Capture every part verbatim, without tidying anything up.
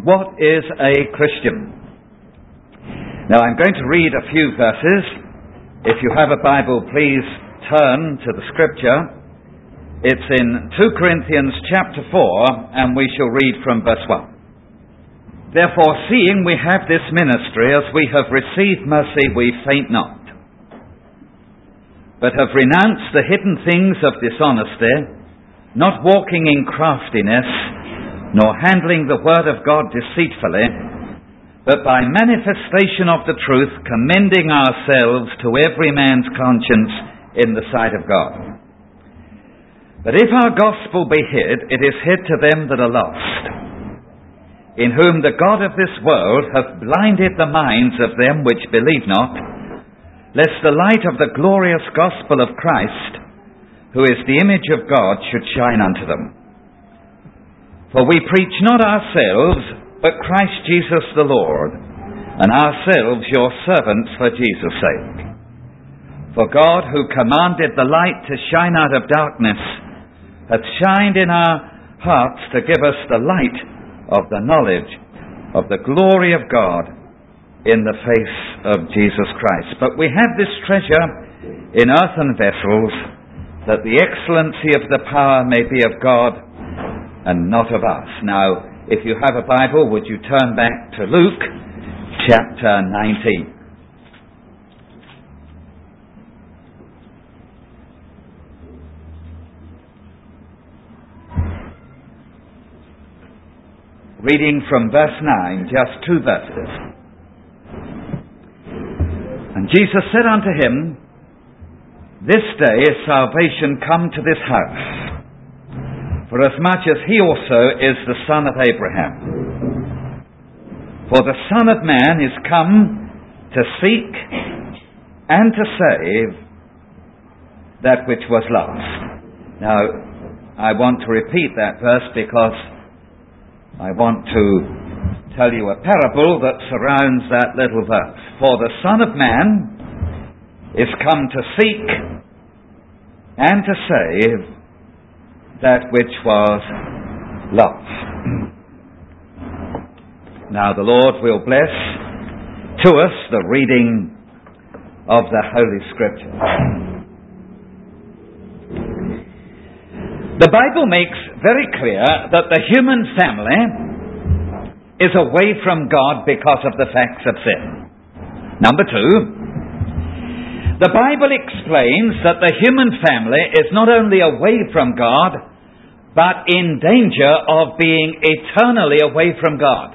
What is a Christian? Now I'm going to read a few verses. If you have a Bible, please turn to the scripture. It's in two Corinthians chapter four, and we shall read from verse one. Therefore, seeing we have this ministry, as we have received mercy, we faint not, but have renounced the hidden things of dishonesty, not walking in craftiness, nor handling the word of God deceitfully, but by manifestation of the truth, commending ourselves to every man's conscience in the sight of God. But if our gospel be hid, it is hid to them that are lost, in whom the God of this world hath blinded the minds of them which believe not, lest the light of the glorious gospel of Christ, who is the image of God, should shine unto them. For we preach not ourselves, but Christ Jesus the Lord, and ourselves your servants for Jesus' sake. For God, who commanded the light to shine out of darkness, hath shined in our hearts to give us the light of the knowledge of the glory of God in the face of Jesus Christ. But we have this treasure in earthen vessels, that the excellency of the power may be of God and not of us. Now, if you have a Bible, would you turn back to Luke chapter nineteen. Reading from verse nine, just two verses. And Jesus said unto him, This day is salvation come to this house, forasmuch as he also is the son of Abraham. For the Son of Man is come to seek and to save that which was lost. Now, I want to repeat that verse because I want to tell you a parable that surrounds that little verse. For the Son of Man is come to seek and to save that which was lost. Now the Lord will bless to us the reading of the Holy Scripture. The Bible makes very clear that the human family is away from God because of the facts of sin. Number two, the Bible explains that the human family is not only away from God, but in danger of being eternally away from God.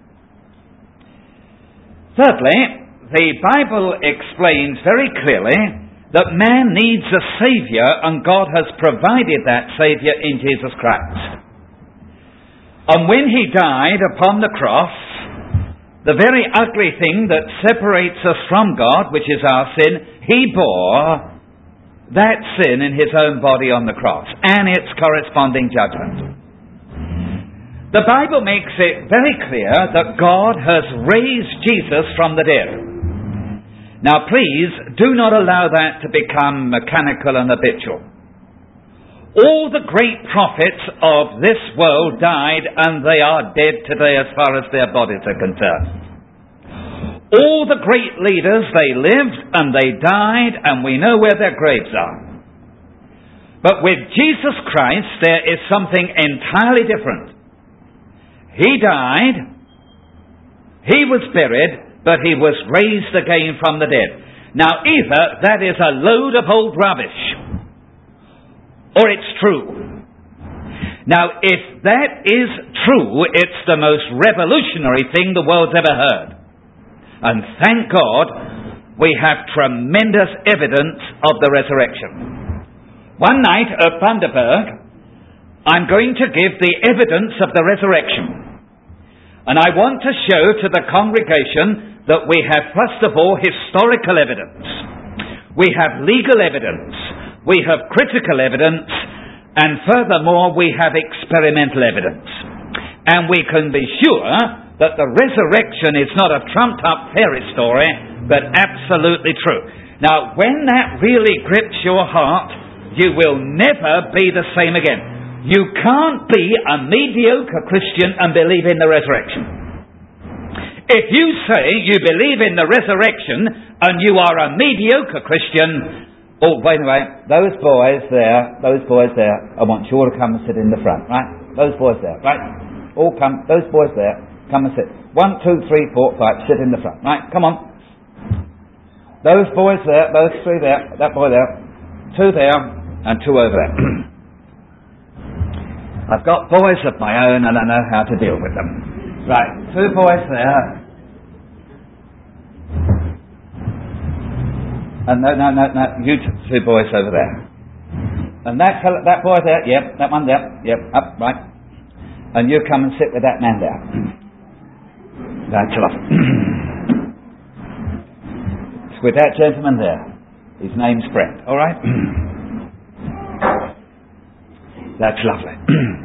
Thirdly, the Bible explains very clearly that man needs a Saviour, and God has provided that Saviour in Jesus Christ. And when He died upon the cross, the very ugly thing that separates us from God, which is our sin, He bore that sin in His own body on the cross and its corresponding judgment. The Bible makes it very clear that God has raised Jesus from the dead. Now please, do not allow that to become mechanical and habitual. All the great prophets of this world died, and they are dead today as far as their bodies are concerned. All the great leaders, they lived and they died, and we know where their graves are. But with Jesus Christ, there is something entirely different. He died, He was buried, but He was raised again from the dead. Now either that is a load of old rubbish, or it's true. Now if that is true, it's the most revolutionary thing the world's ever heard. And thank God, we have tremendous evidence of the resurrection. One night at Bundaberg, I'm going to give the evidence of the resurrection. And I want to show to the congregation that we have, first of all, historical evidence. We have legal evidence. We have critical evidence. And furthermore, we have experimental evidence. And we can be sure that the resurrection is not a trumped-up fairy story, but absolutely true. Now, when that really grips your heart, you will never be the same again. You can't be a mediocre Christian and believe in the resurrection. If you say you believe in the resurrection and you are a mediocre Christian, oh, wait a minute, those boys there, those boys there, I want you all to come and sit in the front, right? Those boys there, right? All come, those boys there, come and sit. One, two, three, four, five, sit in the front, right? Come on. Those boys there, those three there, that boy there, two there, and two over there. I've got boys of my own and I know how to deal with them. Right, two boys there. And no, no, no, no, you two boys over there. And that fellow, that boy there, yep, that one there, yep, up, right. And you come and sit with that man there. That's lovely. It's with that gentleman there. His name's Brent, all right? That's lovely.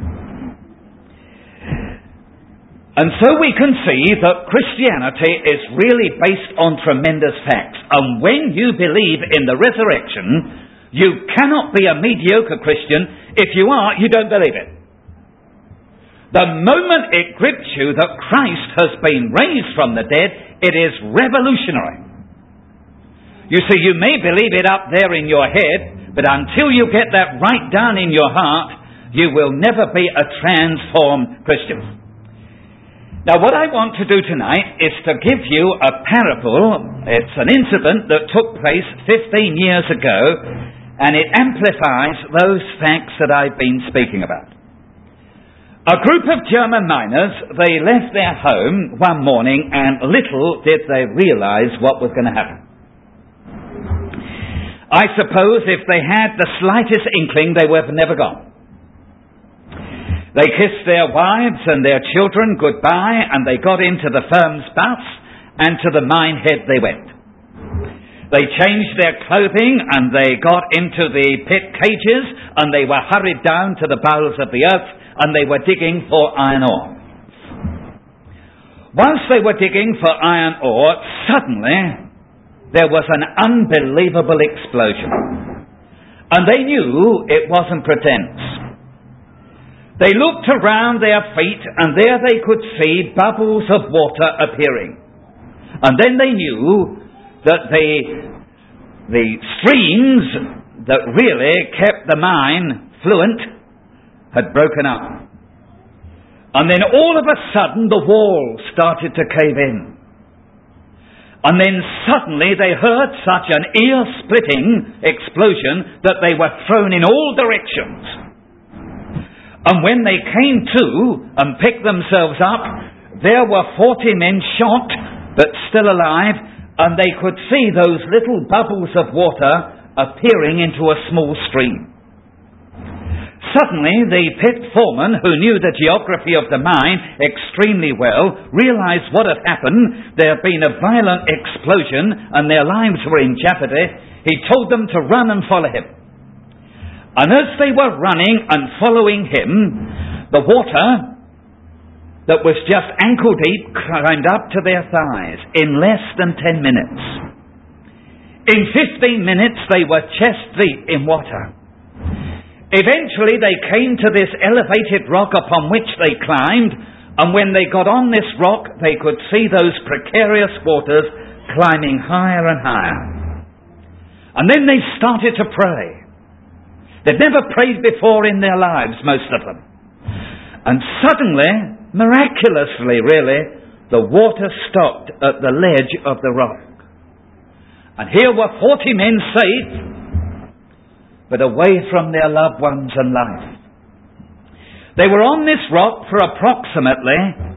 And so we can see that Christianity is really based on tremendous facts. And when you believe in the resurrection, you cannot be a mediocre Christian. If you are, you don't believe it. The moment it grips you that Christ has been raised from the dead, it is revolutionary. You see, you may believe it up there in your head, but until you get that right down in your heart, you will never be a transformed Christian. Now, what I want to do tonight is to give you a parable. It's an incident that took place fifteen years ago, and it amplifies those facts that I've been speaking about. A group of German miners, they left their home one morning, and little did they realize what was going to happen. I suppose if they had the slightest inkling, they would have never gone. They kissed their wives and their children goodbye, and they got into the firm's bus, and to the mine head they went. They changed their clothing, and they got into the pit cages, and they were hurried down to the bowels of the earth, and they were digging for iron ore. Once they were digging for iron ore, suddenly there was an unbelievable explosion. And they knew it wasn't pretense. They looked around their feet, and there they could see bubbles of water appearing. And then they knew that the, the streams that really kept the mine fluent had broken up. And then all of a sudden the walls started to cave in. And then suddenly they heard such an ear-splitting explosion that they were thrown in all directions. And when they came to and picked themselves up, there were forty men shot, but still alive, and they could see those little bubbles of water appearing into a small stream. Suddenly, the pit foreman, who knew the geography of the mine extremely well, realized what had happened. There had been a violent explosion, and their lives were in jeopardy. He told them to run and follow him. And as they were running and following him, the water that was just ankle deep climbed up to their thighs in less than ten minutes. In fifteen minutes, they were chest deep in water. Eventually, they came to this elevated rock upon which they climbed, and when they got on this rock, they could see those precarious waters climbing higher and higher. And then they started to pray. They'd never prayed before in their lives, most of them. And suddenly, miraculously really, the water stopped at the ledge of the rock. And here were forty men safe, but away from their loved ones and life. They were on this rock for approximately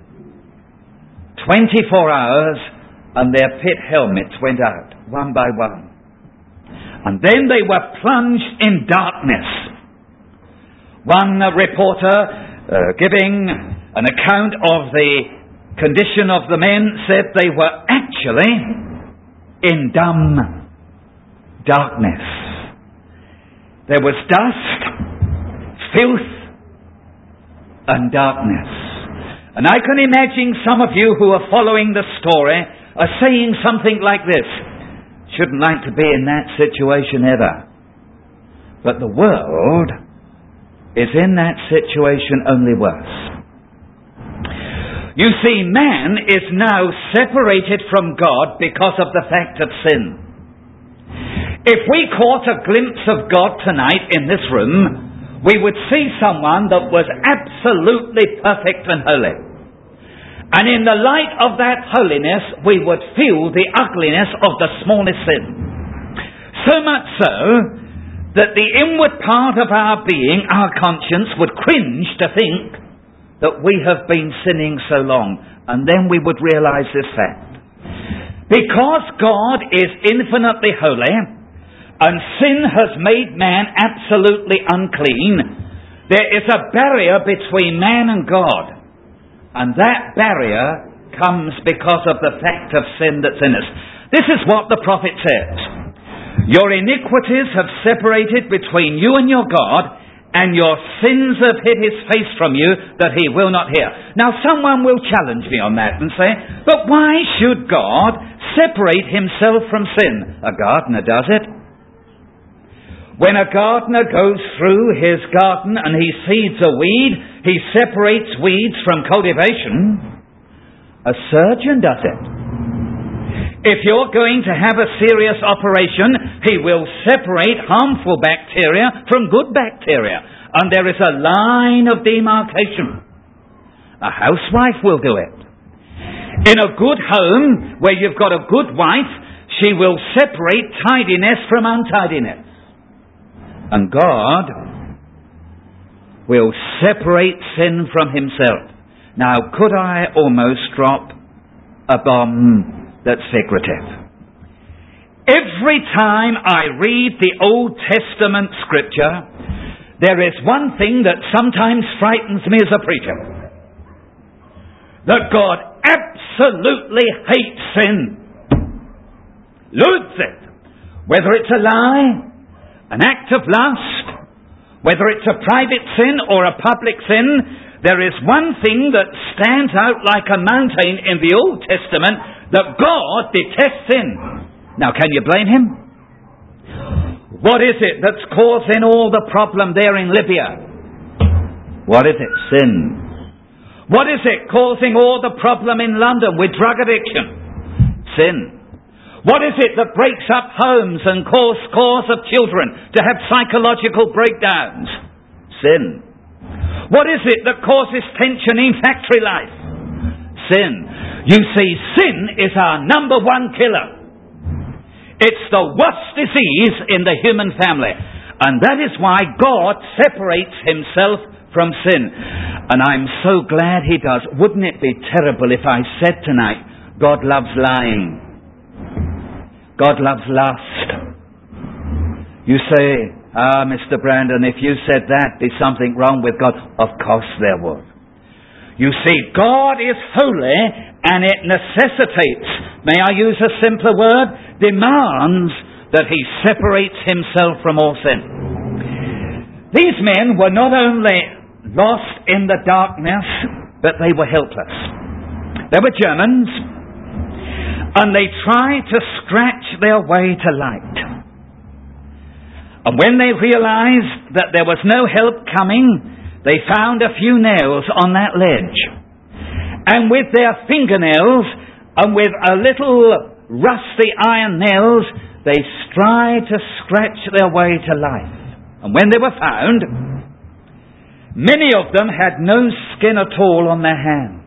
twenty-four hours, and their pit helmets went out, one by one. And then they were plunged in darkness. One uh, reporter uh, giving an account of the condition of the men said they were actually in dumb darkness. There was dust, filth, and darkness. And I can imagine some of you who are following the story are saying something like this: shouldn't like to be in that situation ever. But the world is in that situation only worse. You see, man is now separated from God because of the fact of sin. If we caught a glimpse of God tonight in this room, we would see someone that was absolutely perfect and holy. And in the light of that holiness, we would feel the ugliness of the smallest sin. So much so that the inward part of our being, our conscience, would cringe to think that we have been sinning so long. And then we would realize this fact. Because God is infinitely holy, and sin has made man absolutely unclean, there is a barrier between man and God. And that barrier comes because of the fact of sin that's in us. This is what the prophet says. Your iniquities have separated between you and your God, and your sins have hid his face from you, that he will not hear. Now someone will challenge me on that and say, but why should God separate himself from sin? A gardener does it. When a gardener goes through his garden and he seeds a weed, he separates weeds from cultivation. A surgeon does it. If you're going to have a serious operation, he will separate harmful bacteria from good bacteria. And there is a line of demarcation. A housewife will do it. In a good home, where you've got a good wife, she will separate tidiness from untidiness. And God will separate sin from himself. Now, could I almost drop a bomb that's figurative? Every time I read the Old Testament scripture, there is one thing that sometimes frightens me as a preacher. That God absolutely hates sin. Loathes it. Whether it's a lie, an act of lust, whether it's a private sin or a public sin, there is one thing that stands out like a mountain in the Old Testament, that God detests sin. Now, can you blame him? What is it that's causing all the problem there in Libya? What is it? Sin. What is it causing all the problem in London with drug addiction? Sin. What is it that breaks up homes and causes scores of children to have psychological breakdowns? Sin. What is it that causes tension in factory life? Sin. You see, sin is our number one killer. It's the worst disease in the human family. And that is why God separates himself from sin. And I'm so glad he does. Wouldn't it be terrible if I said tonight, God loves lying. God loves lust. You say, ah, Mister Brandon, if you said that, there's something wrong with God. Of course there would. You see, God is holy, and it necessitates, may I use a simpler word, demands that he separates himself from all sin. These men were not only lost in the darkness, but they were helpless. They were Germans, and they tried to scratch their way to light. And when they realized that there was no help coming, they found a few nails on that ledge. And with their fingernails and with a little rusty iron nails, they tried to scratch their way to life. And when they were found, many of them had no skin at all on their hands.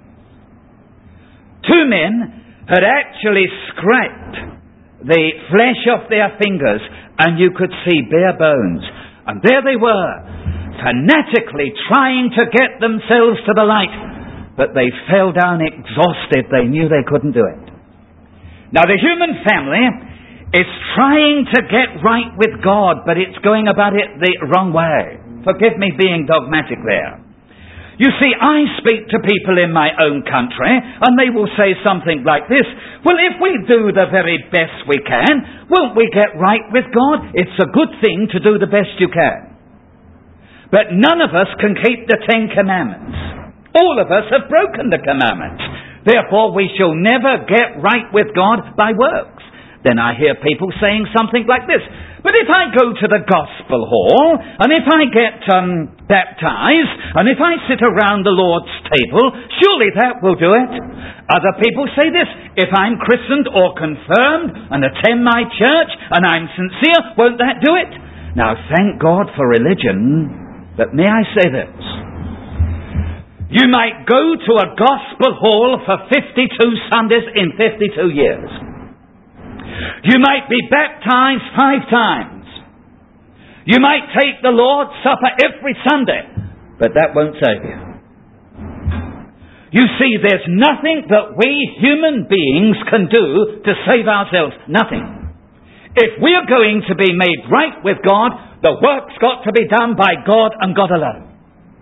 Two men had actually scraped the flesh off their fingers, and you could see bare bones. And there they were, fanatically trying to get themselves to the light, but they fell down exhausted. They knew they couldn't do it. Now, the human family is trying to get right with God, but it's going about it the wrong way. Forgive me being dogmatic there. You see, I speak to people in my own country, and they will say something like this: well, if we do the very best we can, won't we get right with God? It's a good thing to do the best you can. But none of us can keep the Ten Commandments. All of us have broken the commandments. Therefore, we shall never get right with God by works. Then I hear people saying something like this: but if I go to the gospel hall, and if I get um, baptized, and if I sit around the Lord's table, surely that will do it. Other people say this: if I'm christened or confirmed and attend my church and I'm sincere, won't that do it? Now, thank God for religion, but may I say this: you might go to a gospel hall for fifty-two Sundays in fifty-two years. You might be baptized five times. You might take the Lord's Supper every Sunday, but that won't save you. You see, there's nothing that we human beings can do to save ourselves. Nothing. If we're going to be made right with God, the work's got to be done by God and God alone.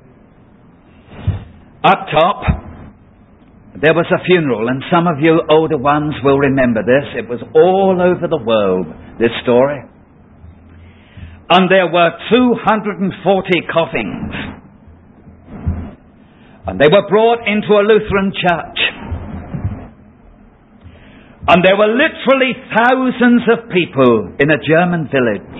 Up top, there was a funeral, and some of you older ones will remember this. It was all over the world, this story. And there were two hundred forty coffins. And they were brought into a Lutheran church. And there were literally thousands of people in a German village.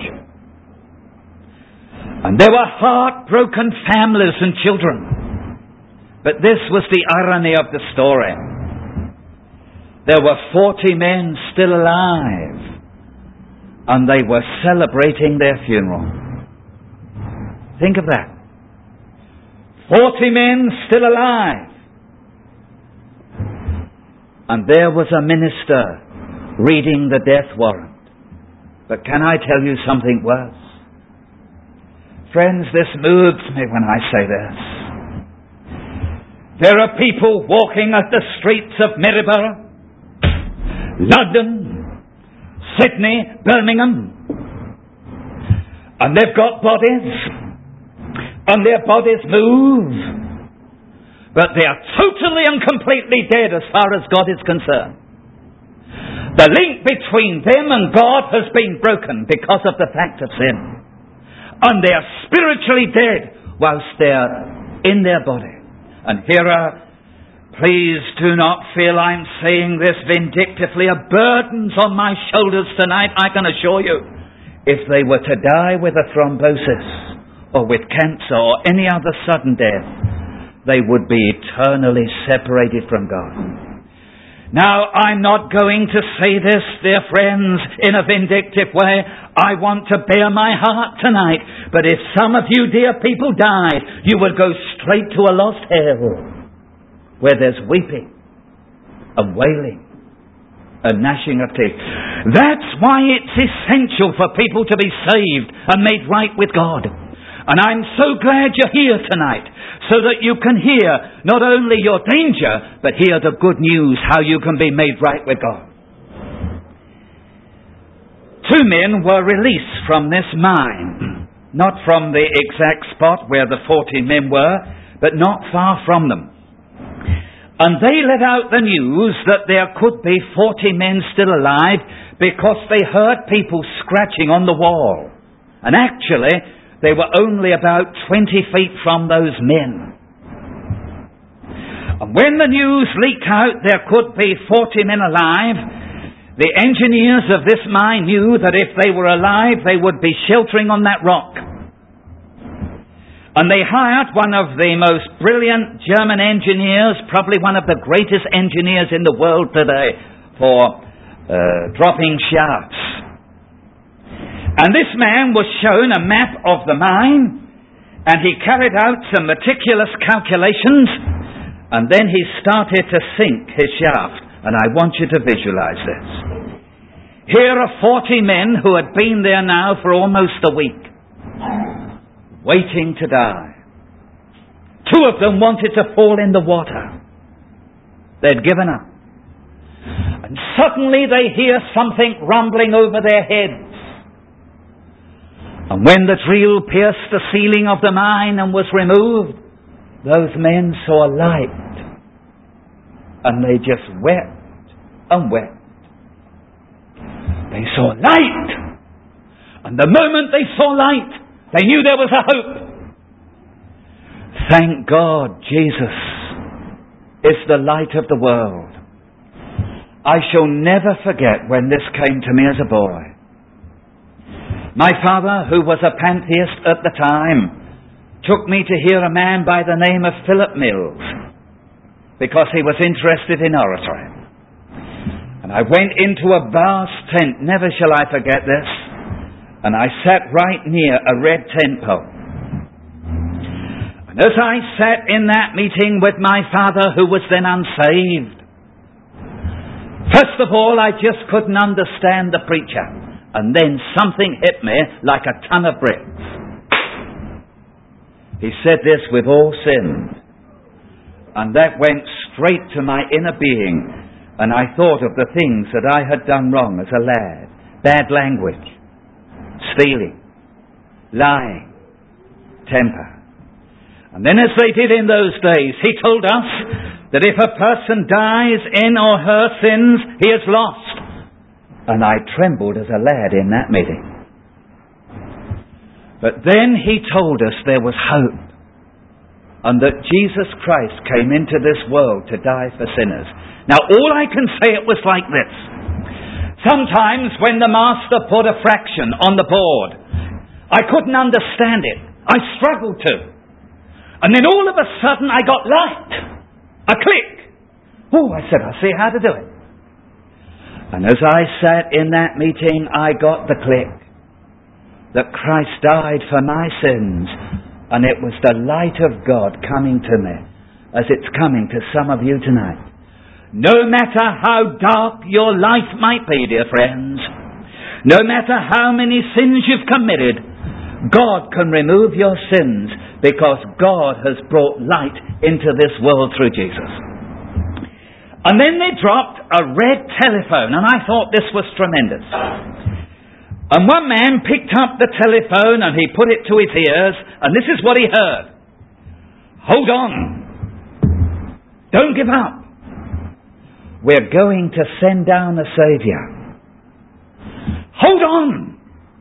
And there were heartbroken families and children. But this was the irony of the story. There were forty men still alive, and they were celebrating their funeral. Think of that. Forty men still alive. And there was a minister reading the death warrant. But can I tell you something worse? Friends, this moves me when I say this. There are people walking at the streets of Maryborough, London, Sydney, Birmingham, and they've got bodies, and their bodies move, but they are totally and completely dead as far as God is concerned. The link between them and God has been broken because of the fact of sin, and they are spiritually dead whilst they are in their body. And here are, please do not feel I'm saying this vindictively, are burdens on my shoulders tonight, I can assure you. If they were to die with a thrombosis, or with cancer, or any other sudden death, they would be eternally separated from God. Now, I'm not going to say this, dear friends, in a vindictive way. I want to bare my heart tonight. But if some of you, dear people, died, you would go straight to a lost hell, where there's weeping and wailing and gnashing of teeth. That's why it's essential for people to be saved and made right with God. And I'm so glad you're here tonight, so that you can hear not only your danger, but hear the good news, how you can be made right with God. Two men were released from this mine, not from the exact spot where the forty men were, but not far from them. And they let out the news that there could be forty men still alive because they heard people scratching on the wall. And actually, they were only about twenty feet from those men. And when the news leaked out there could be forty men alive, the engineers of this mine knew that if they were alive, they would be sheltering on that rock. And they hired one of the most brilliant German engineers, probably one of the greatest engineers in the world today, for uh, dropping shafts. And this man was shown a map of the mine, and he carried out some meticulous calculations, and then he started to sink his shaft. And I want you to visualize this. Here are forty men who had been there now for almost a week, waiting to die. Two of them wanted to fall in the water. They'd given up. And suddenly they hear something rumbling over their heads. And when the drill pierced the ceiling of the mine and was removed, those men saw a light. And they just wept and wept. They saw light. And the moment they saw light, they knew there was a hope. Thank God Jesus is the light of the world. I shall never forget when this came to me as a boy. My father, who was a pantheist at the time, took me to hear a man by the name of Philip Mills because he was interested in oratory. And I went into a vast tent, never shall I forget this, and I sat right near a red tent pole. And as I sat in that meeting with my father, who was then unsaved, first of all, I just couldn't understand the preacher. And then something hit me like a ton of bricks. He said this: "We've all sinned." And that went straight to my inner being. And I thought of the things that I had done wrong as a lad. Bad language, stealing, lying, temper. And then, as they did in those days, he told us that if a person dies in or her sins, he is lost. And I trembled as a lad in that meeting. But then he told us there was hope, and that Jesus Christ came into this world to die for sinners. Now, all I can say, it was like this. Sometimes when the master put a fraction on the board, I couldn't understand it. I struggled to. And then all of a sudden I got light. A click. Oh, I said, I see how to do it. And as I sat in that meeting, I got the click that Christ died for my sins, and it was the light of God coming to me, as it's coming to some of you tonight. No matter how dark your life might be, dear friends, no matter how many sins you've committed, God can remove your sins, because God has brought light into this world through Jesus. And then they dropped a red telephone, and I thought this was tremendous. And one man picked up the telephone and he put it to his ears, and this is what he heard. "Hold on. Don't give up. We're going to send down a Saviour. Hold on.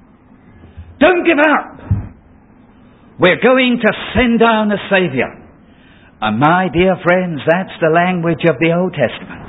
Don't give up. We're going to send down a Saviour." And my dear friends, that's the language of the Old Testament.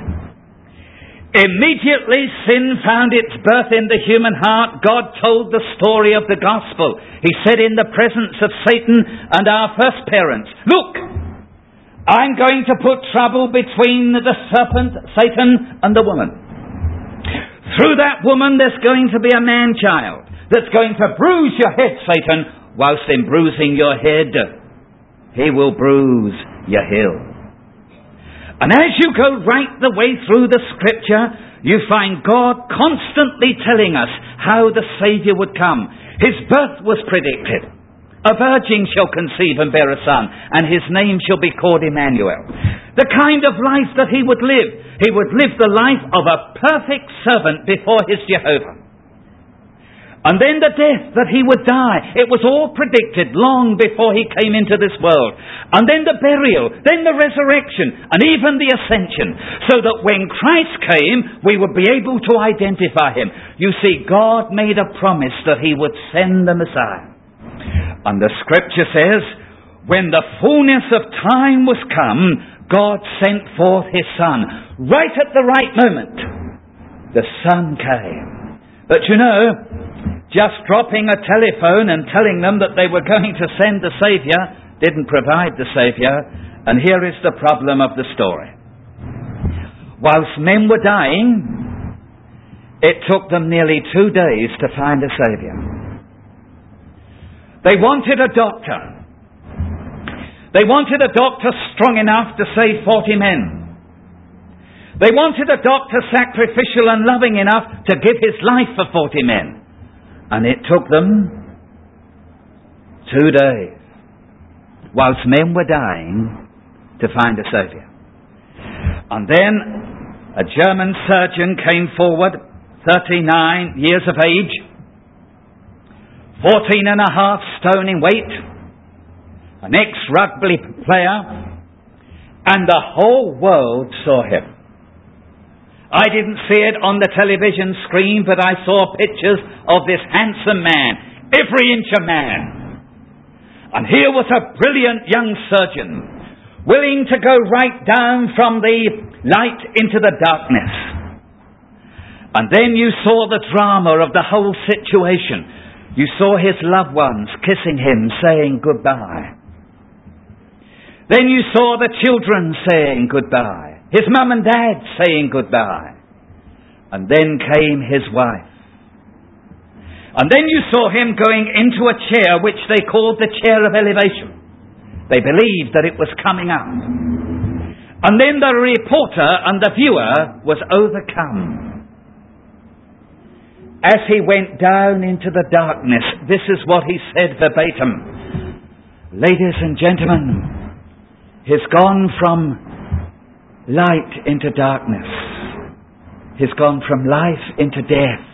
Immediately sin found its birth in the human heart, God told the story of the gospel. He said in the presence of Satan and our first parents, "Look, I'm going to put trouble between the serpent, Satan, and the woman. Through that woman there's going to be a man-child that's going to bruise your head, Satan, whilst in bruising your head, he will bruise your heel." And as you go right the way through the Scripture, you find God constantly telling us how the Saviour would come. His birth was predicted. "A virgin shall conceive and bear a son, and his name shall be called Emmanuel." The kind of life that he would live. He would live the life of a perfect servant before his Jehovah. And then the death that he would die. It was all predicted long before he came into this world. And then the burial, then the resurrection, and even the ascension. So that when Christ came, we would be able to identify him. You see, God made a promise that he would send the Messiah. And the Scripture says, when the fullness of time was come, God sent forth his Son. Right at the right moment, the Son came. But you know, just dropping a telephone and telling them that they were going to send the Saviour didn't provide the Saviour. And here is the problem of the story. Whilst men were dying, it took them nearly two days to find a Saviour. They wanted a doctor. They wanted a doctor strong enough to save forty men. They wanted a doctor sacrificial and loving enough to give his life for forty men. And it took them two days, whilst men were dying, to find a Saviour. And then a German surgeon came forward, thirty-nine years of age, fourteen and a half stone in weight, an ex-rugby player, and the whole world saw him. I didn't see it on the television screen, but I saw pictures of this handsome man, every inch a man. And here was a brilliant young surgeon, willing to go right down from the light into the darkness. And then you saw the drama of the whole situation. You saw his loved ones kissing him, saying goodbye. Then you saw the children saying goodbye. His mum and dad saying goodbye. And then came his wife. And then you saw him going into a chair which they called the chair of elevation. They believed that it was coming up. And then the reporter and the viewer was overcome. As he went down into the darkness, this is what he said verbatim. Ladies and gentlemen, he's gone from light into darkness. He's gone from life into death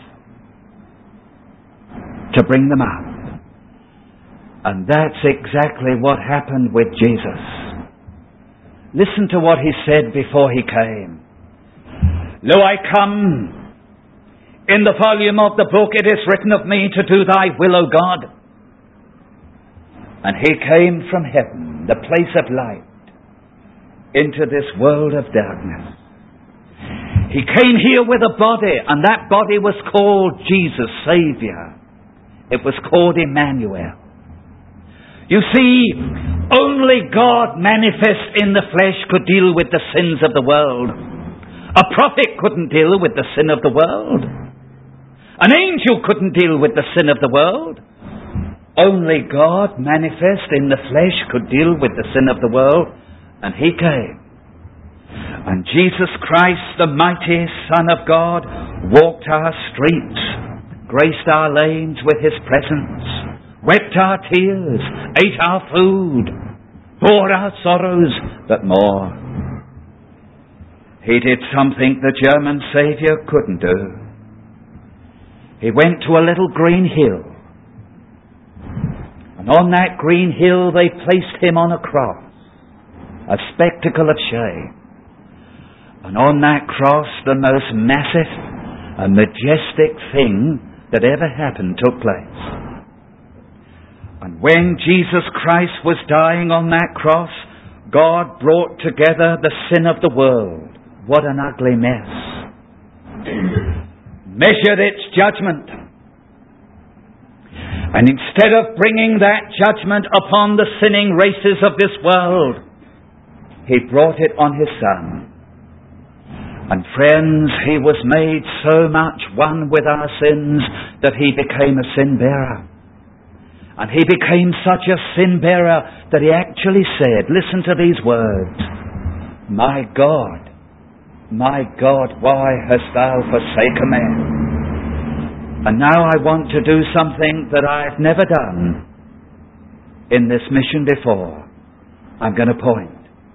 to bring them up. And that's exactly what happened with Jesus. Listen to what he said before he came. Lo, I come. In the volume of the book it is written of me to do thy will, O God. And he came from heaven, the place of light, into this world of darkness. He came here with a body, and that body was called Jesus, Saviour. It was called Emmanuel. You see, only God manifest in the flesh could deal with the sins of the world. A prophet couldn't deal with the sin of the world. An angel couldn't deal with the sin of the world. Only God manifest in the flesh could deal with the sin of the world, and he came. And Jesus Christ, the mighty Son of God, walked our streets, graced our lanes with his presence, wept our tears, ate our food, bore our sorrows, but more. He did something the German Saviour couldn't do. He went to a little green hill, and on that green hill they placed him on a cross, a spectacle of shame. And on that cross the most massive and majestic thing that ever happened took place. And when Jesus Christ was dying on that cross, God brought together the sin of the world. What an ugly mess. Measured its judgment. And instead of bringing that judgment upon the sinning races of this world, he brought it on his Son. And friends, he was made so much one with our sins that he became a sin bearer. And he became such a sin bearer that he actually said, listen to these words, my God, my God, why hast thou forsaken me? And now I want to do something that I've never done in this mission before. I'm going to point.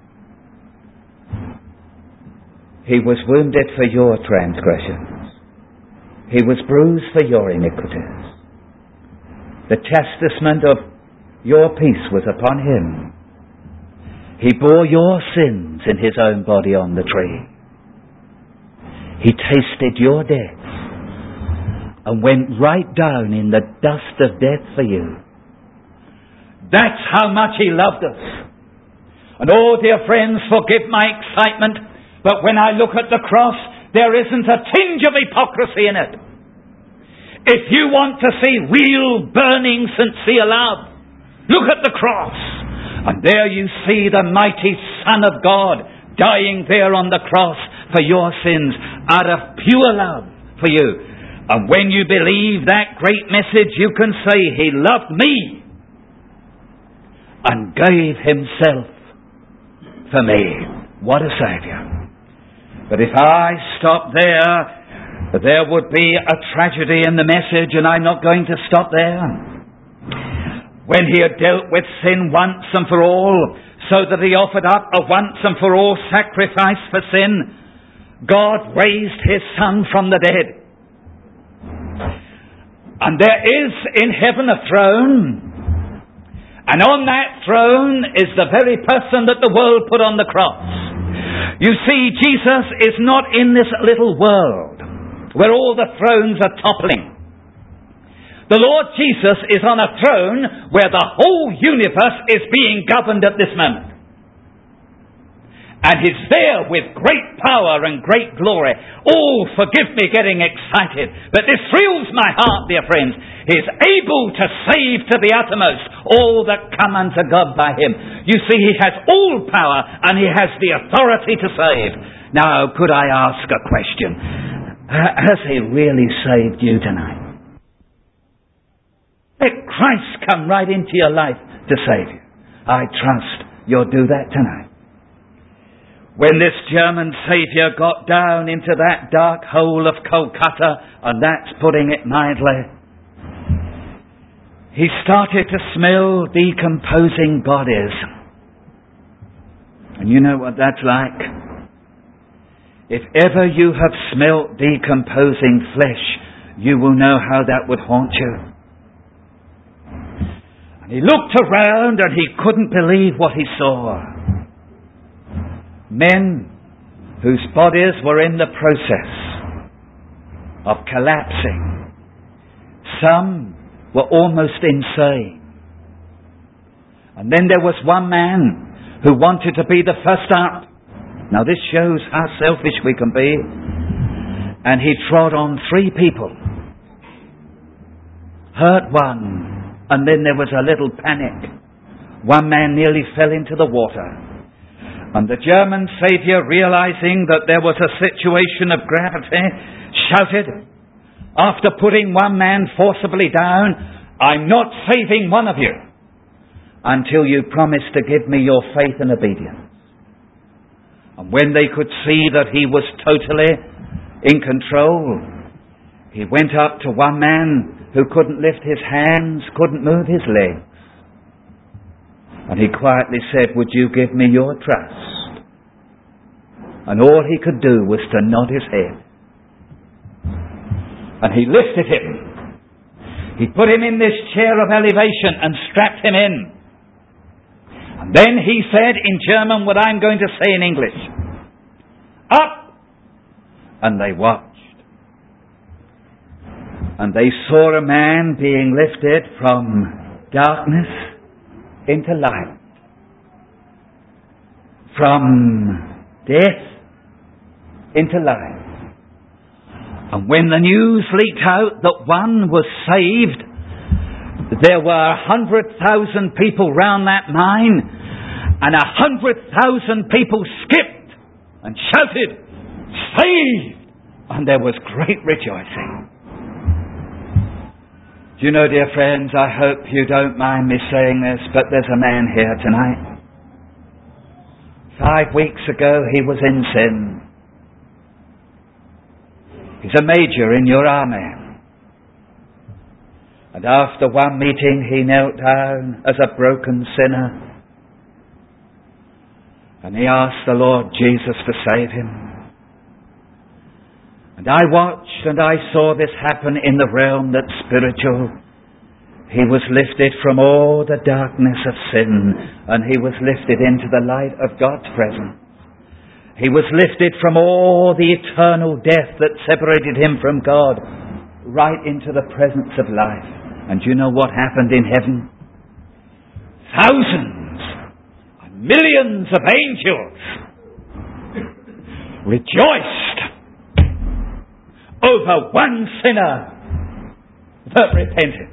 He was wounded for your transgressions. He was bruised for your iniquities. The chastisement of your peace was upon him. He bore your sins in his own body on the tree. He tasted your death and went right down in the dust of death for you. That's how much he loved us. And oh, dear friends, forgive my excitement, but when I look at the cross, there isn't a tinge of hypocrisy in it. If you want to see real, burning, sincere love, look at the cross. And there you see the mighty Son of God dying there on the cross for your sins out of pure love for you. And when you believe that great message, you can say, he loved me and gave himself for me. What a Saviour. But if I stop there, there would be a tragedy in the message, and I'm not going to stop there. When he had dealt with sin once and for all, so that he offered up a once and for all sacrifice for sin, God raised his Son from the dead. And there is in heaven a throne, and on that throne is the very person that the world put on the cross. You see, Jesus is not in this little world where all the thrones are toppling. The Lord Jesus is on a throne where the whole universe is being governed at this moment. And He's there with great power and great glory. Oh, forgive me getting excited, but this thrills my heart, dear friends. He's able to save to the uttermost all that come unto God by Him. You see, He has all power and He has the authority to save. Now, could I ask a question? Has He really saved you tonight? Let Christ come right into your life to save you. I trust you'll do that tonight. When this German saviour got down into that dark hole of Kolkata, and that's putting it mildly, he started to smell decomposing bodies. And you know what that's like? If ever you have smelt decomposing flesh, you will know how that would haunt you. And he looked around and he couldn't believe what he saw. Men whose bodies were in the process of collapsing. Some were almost insane. And then there was one man who wanted to be the first up. Now this shows how selfish we can be. And he trod on three people. Hurt one. And then there was a little panic. One man nearly fell into the water. And the German saviour, realizing that there was a situation of gravity, shouted, after putting one man forcibly down, "I'm not saving one of you until you promise to give me your faith and obedience." And when they could see that he was totally in control, he went up to one man who couldn't lift his hands, couldn't move his legs. And he quietly said, "Would you give me your trust?" And all he could do was to nod his head. And he lifted him. He put him in this chair of elevation and strapped him in. And then he said in German what I'm going to say in English. "Up!" And they watched. And they saw a man being lifted from darkness into light. From death into life. And when the news leaked out that one was saved, there were a hundred thousand people round that mine, and a hundred thousand people skipped and shouted, "Saved!" And there was great rejoicing. Do you know, dear friends, I hope you don't mind me saying this, but there's a man here tonight. Five weeks ago he was in sin. He's a major in your army. And after one meeting he knelt down as a broken sinner. And he asked the Lord Jesus to save him. And I watched and I saw this happen in the realm that's spiritual. He was lifted from all the darkness of sin, and he was lifted into the light of God's presence. He was lifted from all the eternal death that separated him from God, right into the presence of life. And do you know what happened in heaven? Thousands and millions of angels rejoiced over one sinner that repented.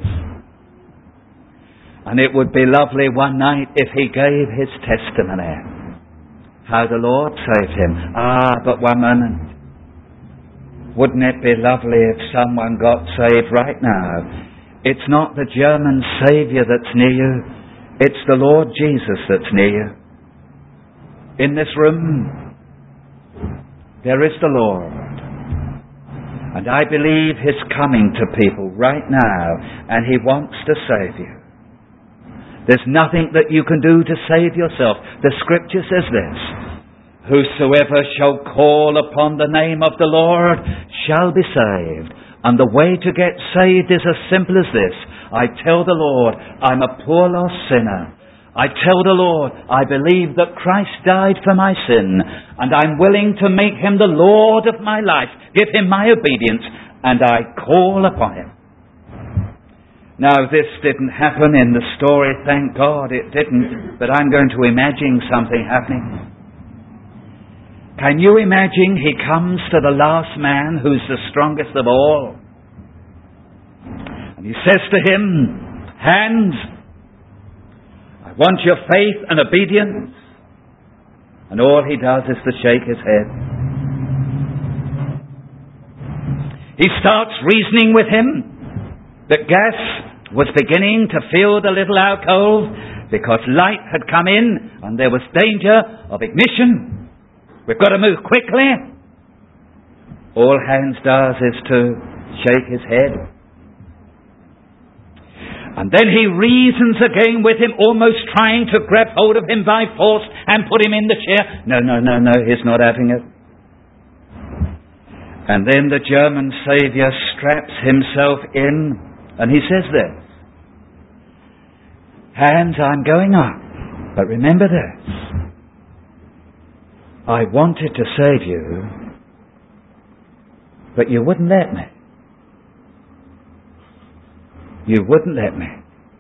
And it would be lovely one night if he gave his testimony. How the Lord saved him. Ah, but one moment. Wouldn't it be lovely if someone got saved right now? It's not the German Saviour that's near you. It's the Lord Jesus that's near you. In this room, there is the Lord. And I believe He's coming to people right now, and He wants to save you. There's nothing that you can do to save yourself. The Scripture says this: "Whosoever shall call upon the name of the Lord shall be saved." And the way to get saved is as simple as this. I tell the Lord, I'm a poor lost sinner. I tell the Lord, I believe that Christ died for my sin, and I'm willing to make Him the Lord of my life, give Him my obedience, and I call upon Him. Now, this didn't happen in the story, thank God it didn't, but I'm going to imagine something happening. Can you imagine he comes to the last man who's the strongest of all? And he says to him, Hans, I want your faith and obedience. And all he does is to shake his head. He starts reasoning with him that gas was beginning to fill the little alcove because light had come in and there was danger of ignition. We've got to move quickly. All Hans does is to shake his head. And then he reasons again with him, almost trying to grab hold of him by force and put him in the chair. No, no, no, no, he's not having it. And then the German Saviour straps himself in and he says this, Hans, I'm going up, but remember this. I wanted to save you, but you wouldn't let me. You wouldn't let me.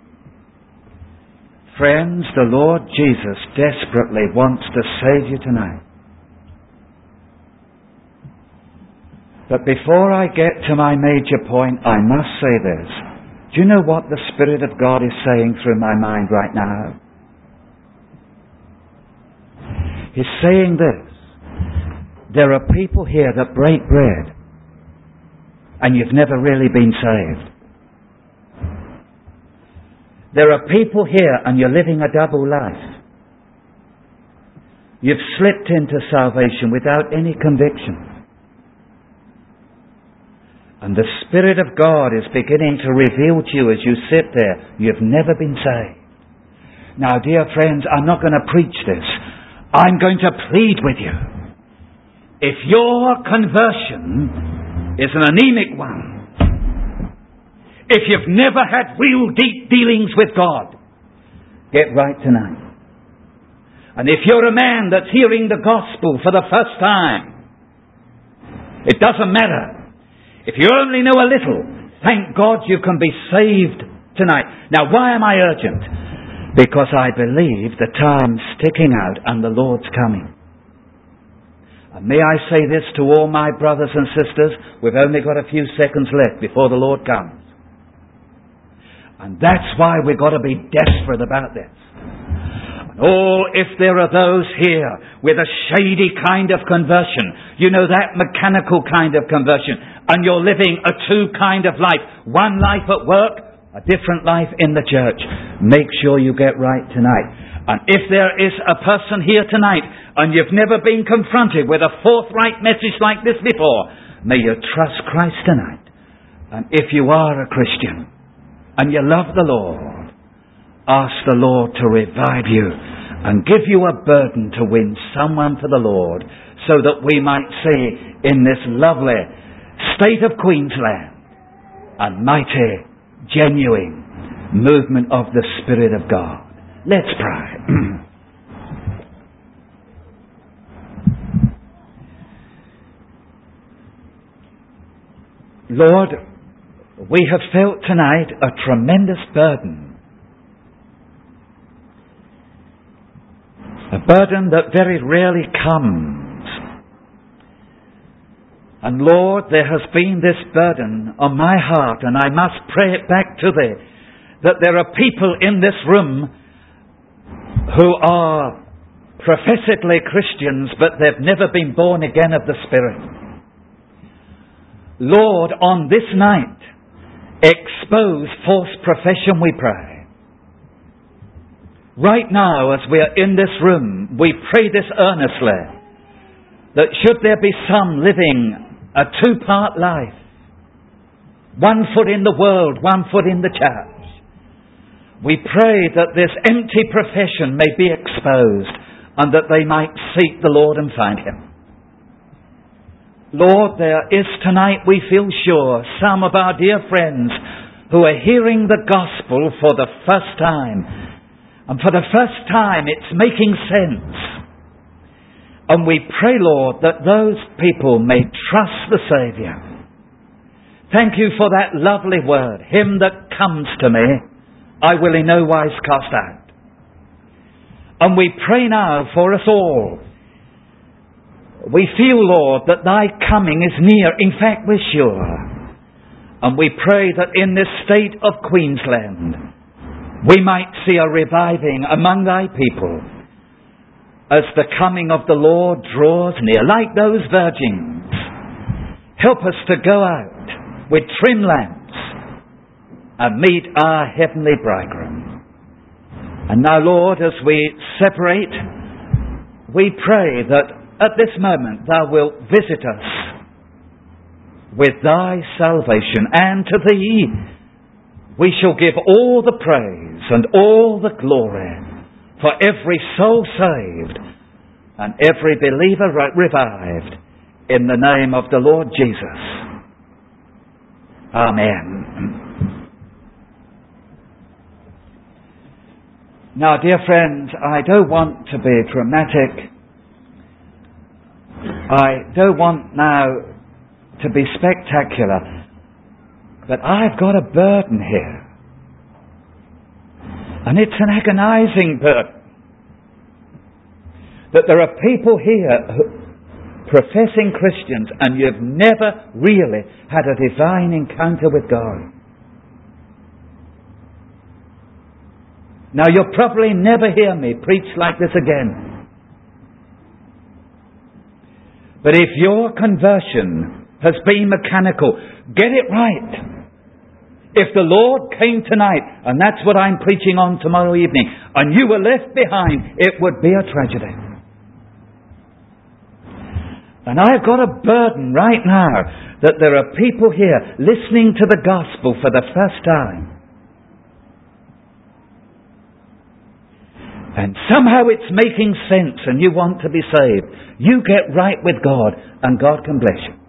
Friends, the Lord Jesus desperately wants to save you tonight. But before I get to my major point, I must say this. Do you know what the Spirit of God is saying through my mind right now? He's saying this. There are people here that break bread, and you've never really been saved. There are people here and you're living a double life. You've slipped into salvation without any conviction. And the Spirit of God is beginning to reveal to you as you sit there, you've never been saved. Now, dear friends, I'm not going to preach this. I'm going to plead with you. If your conversion is an anemic one, if you've never had real deep dealings with God, get right tonight. And if you're a man that's hearing the gospel for the first time, it doesn't matter. If you only know a little, thank God you can be saved tonight. Now, why am I urgent? Because I believe the time's ticking out and the Lord's coming. And may I say this to all my brothers and sisters, we've only got a few seconds left before the Lord comes. And that's why we've got to be desperate about this. And oh, if there are those here with a shady kind of conversion, you know, that mechanical kind of conversion, and you're living a two kind of life, one life at work, a different life in the church, make sure you get right tonight. And if there is a person here tonight, and you've never been confronted with a forthright message like this before, may you trust Christ tonight. And if you are a Christian, and you love the Lord, ask the Lord to revive you and give you a burden to win someone for the Lord, so that we might see in this lovely state of Queensland a mighty, genuine movement of the Spirit of God. Let's pray. Lord, we have felt tonight a tremendous burden. A burden that very rarely comes. And Lord, there has been this burden on my heart, and I must pray it back to thee, that there are people in this room who are professedly Christians, but they've never been born again of the Spirit. Lord, on this night, expose false profession, we pray. Right now, as we are in this room, we pray this earnestly, that should there be some living a two-part life, one foot in the world, one foot in the church, we pray that this empty profession may be exposed and that they might seek the Lord and find Him. Lord, there is tonight, we feel sure, some of our dear friends who are hearing the gospel for the first time. And for the first time, it's making sense. And we pray, Lord, that those people may trust the Saviour. Thank you for that lovely word. Him that comes to me, I will in no wise cast out. And we pray now for us all We feel, Lord, that thy coming is near. In fact, we're sure. And we pray that in this state of Queensland, we might see a reviving among thy people as the coming of the Lord draws near, like those virgins. Help us to go out with trim lamps and meet our heavenly bridegroom. And now, Lord, as we separate, we pray that at this moment thou wilt visit us with thy salvation, and to thee we shall give all the praise and all the glory for every soul saved and every believer revived in the name of the Lord Jesus. Amen. Now, dear friends, I don't want to be dramatic. I don't want now to be spectacular. But I've got a burden here. And it's an agonizing burden. That there are people here, who, professing Christians, and you've never really had a divine encounter with God. Now, you'll probably never hear me preach like this again. But if your conversion has been mechanical, get it right. If the Lord came tonight, and that's what I'm preaching on tomorrow evening, and you were left behind, it would be a tragedy. And I've got a burden right now that there are people here listening to the gospel for the first time. And somehow it's making sense and you want to be saved. You get right with God and God can bless you.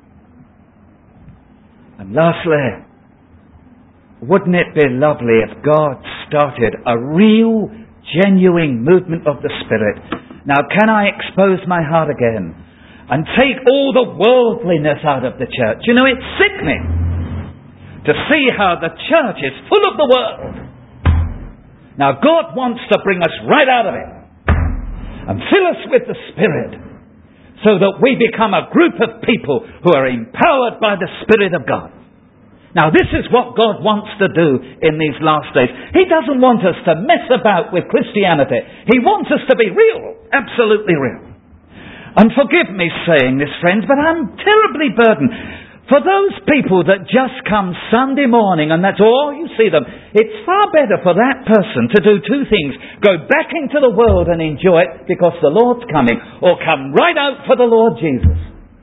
And lastly, wouldn't it be lovely if God started a real, genuine movement of the Spirit? Now, can I expose my heart again and take all the worldliness out of the church? You know, it's sickening to see how the church is full of the world. Now, God wants to bring us right out of it and fill us with the Spirit so that we become a group of people who are empowered by the Spirit of God. Now, this is what God wants to do in these last days. He doesn't want us to mess about with Christianity. He wants us to be real, absolutely real. And forgive me saying this, friends, but I'm terribly burdened. For those people that just come Sunday morning and that's all you see them, it's far better for that person to do two things. Go back into the world and enjoy it because the Lord's coming, or come right out for the Lord Jesus.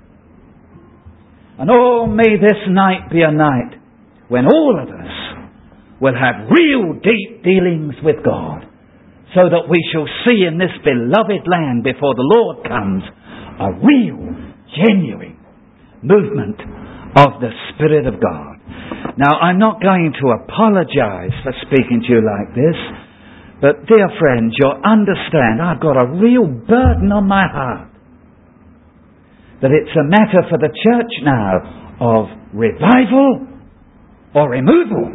And oh, may this night be a night when all of us will have real deep dealings with God, so that we shall see in this beloved land before the Lord comes a real, genuine movement of the Spirit of God. Now, I'm not going to apologize for speaking to you like this, but dear friends, you'll understand I've got a real burden on my heart. That it's a matter for the church now of revival or removal.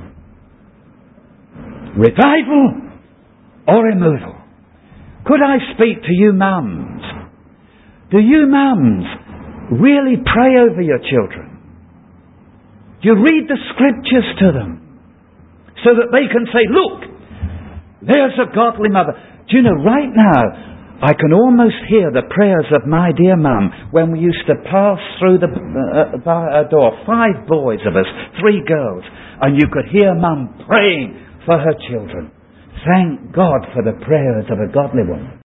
Revival or removal. Could I speak to you mums? Do you mums really pray over your children? Do you read the scriptures to them so that they can say, look, there's a godly mother. Do you know, right now I can almost hear the prayers of my dear mum when we used to pass through the uh, uh, door, five boys of us, three girls, and you could hear mum praying for her children. Thank God for the prayers of a godly woman.